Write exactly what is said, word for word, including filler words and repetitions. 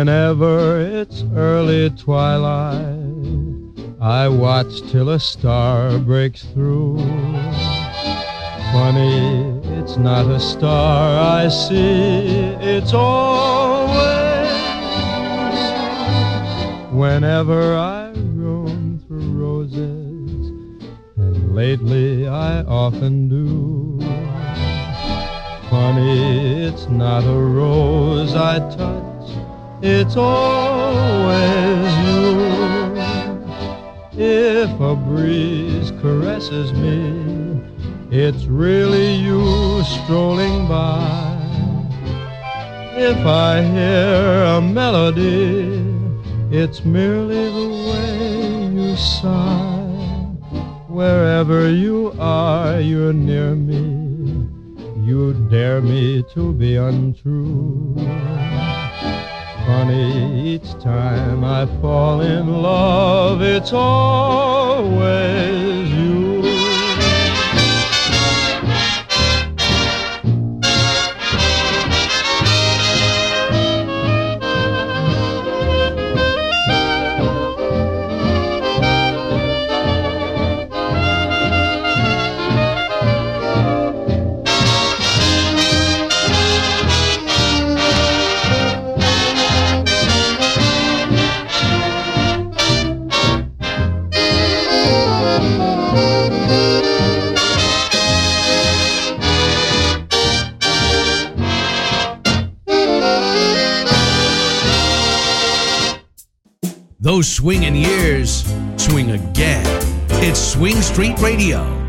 Whenever it's early twilight, I watch till a star breaks through. Funny, it's not a star I see, it's always whenever I roam through roses, and lately I often do. Funny, it's not a rose I touch, it's always you. If a breeze caresses me, it's really you strolling by. If I hear a melody, it's merely the way you sigh. Wherever you are, you're near me. You dare me to be untrue. Funny, each time I fall in love, it's always you. Those swinging years swing again. It's Swing Street Radio.